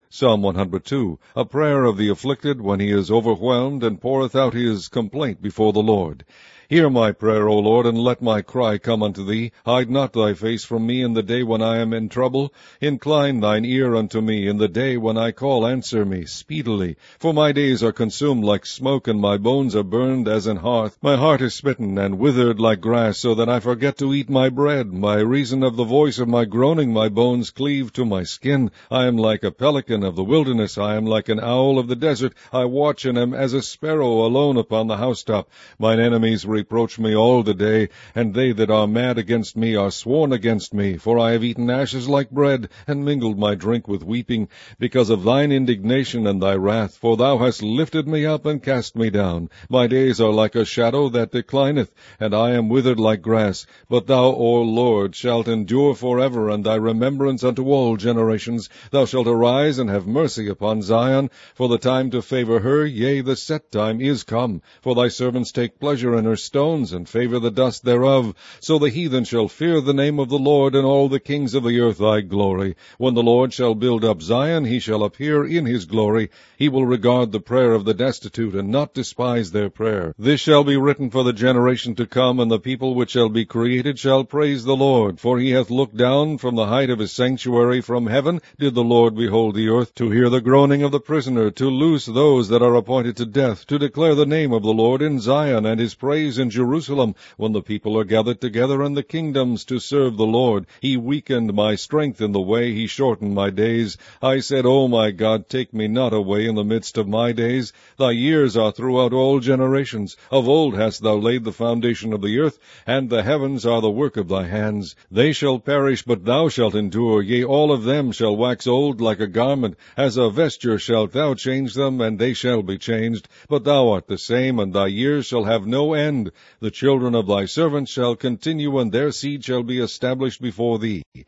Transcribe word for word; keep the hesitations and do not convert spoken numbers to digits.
Psalm one hundred two, a prayer of the afflicted when he is overwhelmed and poureth out his complaint before the Lord. Hear my prayer, O Lord, and let my cry come unto thee. Hide not thy face from me in the day when I am in trouble. Incline thine ear unto me in the day when I call. Answer me speedily. For my days are consumed like smoke, and my bones are burned as an hearth. My heart is smitten and withered like grass, so that I forget to eat my bread. By reason of the voice of my groaning, my bones cleave to my skin. I am like a pelican of the wilderness. I am like an owl of the desert. I watch and am as a sparrow alone upon the housetop. Mine enemies reproach me all the day, and they that are mad against me are sworn against me. For I have eaten ashes like bread, and mingled my drink with weeping, because of thine indignation and thy wrath. For thou hast lifted me up and cast me down. My days are like a shadow that declineth, and I am withered like grass. But thou, O Lord, shalt endure forever, and thy remembrance unto all generations. Thou shalt arise and have mercy upon Zion, for the time to favor her, yea, the set time is come. For thy servants take pleasure in her stones, and favor the dust thereof. So the heathen shall fear the name of the Lord, and all the kings of the earth thy glory. When the Lord shall build up Zion, he shall appear in his glory. He will regard the prayer of the destitute, and not despise their prayer. This shall be written for the generation to come, and the people which shall be created shall praise the Lord. For he hath looked down from the height of his sanctuary. From heaven did the Lord behold the earth, to hear the groaning of the prisoner, to loose those that are appointed to death, to declare the name of the Lord in Zion, and his praise in Jerusalem, when the people are gathered together in the kingdoms to serve the Lord. He weakened my strength in the way, he shortened my days. I said, O my God, take me not away in the midst of my days. Thy years are throughout all generations. Of old hast thou laid the foundation of the earth, and the heavens are the work of thy hands. They shall perish, but thou shalt endure. Yea, all of them shall wax old like a garment. As a vesture shalt thou change them, and they shall be changed. But thou art the same, and thy years shall have no end. The children of thy servants shall continue, and their seed shall be established before thee.